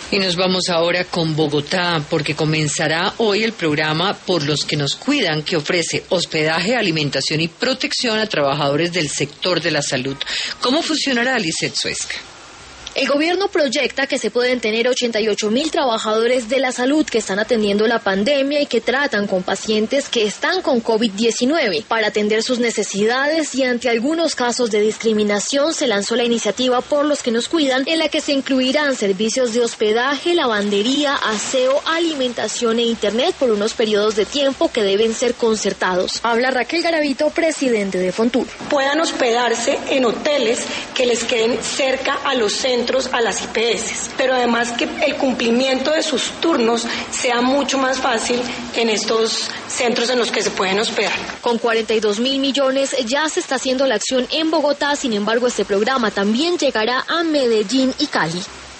Y nos vamos ahora con Bogotá, porque comenzará hoy el programa Por los que nos cuidan, que ofrece hospedaje, alimentación y protección a trabajadores del sector de la salud. ¿Cómo funcionará, Lisset Suezca? El gobierno proyecta que se pueden tener 88.000 trabajadores de la salud que están atendiendo la pandemia y que tratan con pacientes que están con COVID-19. Para atender sus necesidades y ante algunos casos de discriminación, se lanzó la iniciativa Por los que nos cuidan, en la que se incluirán servicios de hospedaje, lavandería, aseo, alimentación e internet por unos periodos de tiempo que deben ser concertados. Habla Raquel Garavito, presidente de Fontur. Puedan hospedarse en hoteles que les queden cerca a los centros, a las IPS, pero además que el cumplimiento de sus turnos sea mucho más fácil en estos centros en los que se pueden hospedar. Con 42.000 millones ya se está haciendo la acción en Bogotá, sin embargo este programa también llegará a Medellín y Cali.